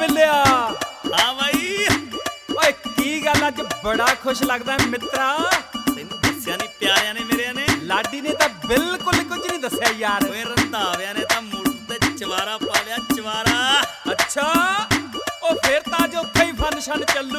बिलिया हाँ भाई ओए की गल अज बड़ा खुश लगदा है मित्रा तैनू दस्सिया नहीं प्यारिया ने मेरे ने लाडी ने तो बिल्कुल कुछ नहीं दस्सिया यार ओए रंधाविया ने तो मुड़ ते चवारा पा लिया चवारा अच्छा ओ फिर तो अज उत्थे ही फंक्शन चलू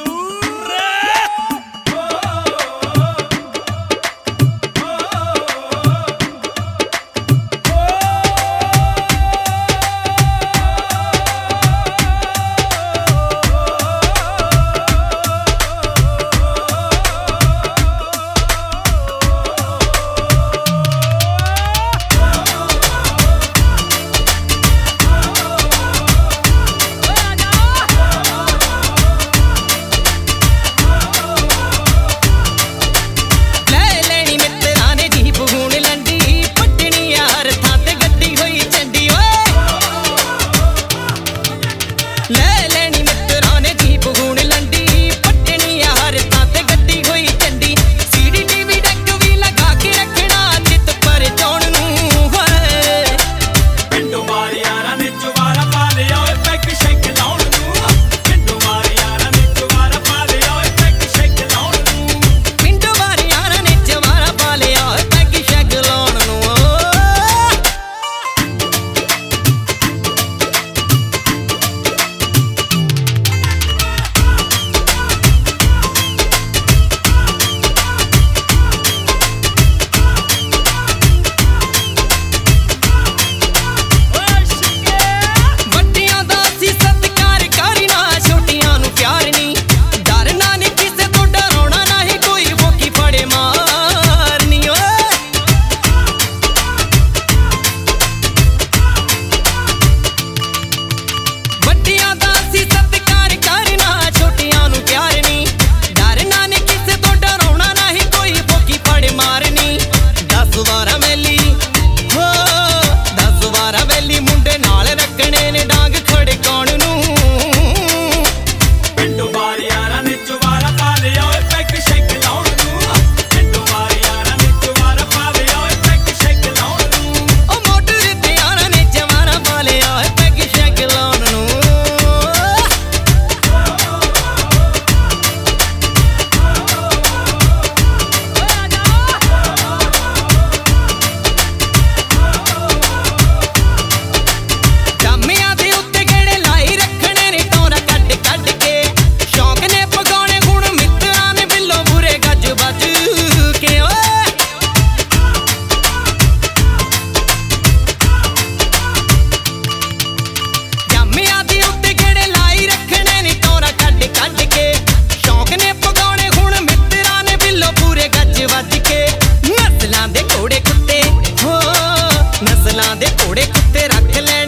नस्लां दे घोड़े कुत्ते रख लैण